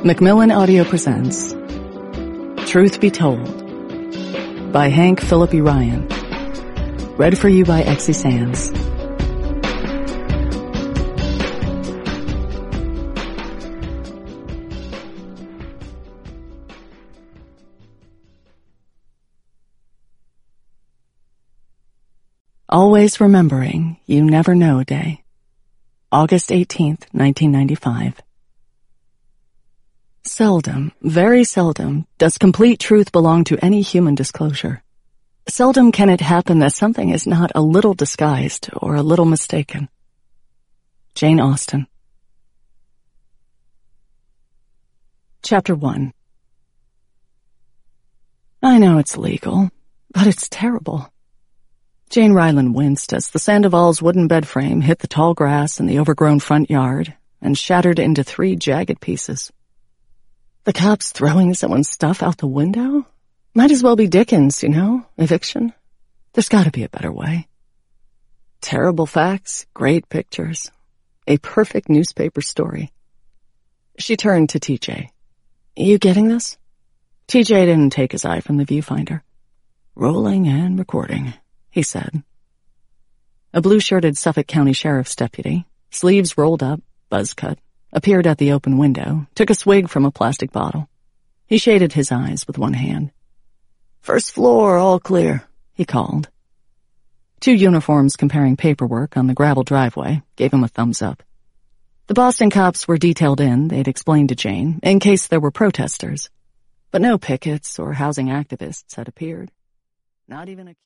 Macmillan Audio presents Truth Be Told by Hank Phillip E. Ryan. Read for you by Exie Sands. Always Remembering You Never Know Day. August 18th, 1995. Seldom, very seldom, does complete truth belong to any human disclosure. Seldom can it happen that something is not a little disguised or a little mistaken. Jane Austen. Chapter 1. I know it's legal, but it's terrible. Jane Ryland winced as the Sandoval's wooden bed frame hit the tall grass in the overgrown front yard and shattered into 3 jagged pieces. The cops throwing someone's stuff out the window? Might as well be Dickens, eviction. There's gotta be a better way. Terrible facts, great pictures. A perfect newspaper story. She turned to TJ. You getting this? TJ didn't take his eye from the viewfinder. Rolling and recording, he said. A blue-shirted Suffolk County Sheriff's deputy, sleeves rolled up, buzz cut, appeared at the open window, took a swig from a plastic bottle. He shaded his eyes with one hand. First floor, all clear, he called. 2 uniforms comparing paperwork on the gravel driveway gave him a thumbs up. The Boston cops were detailed in, they'd explained to Jane, in case there were protesters. But no pickets or housing activists had appeared. Not even a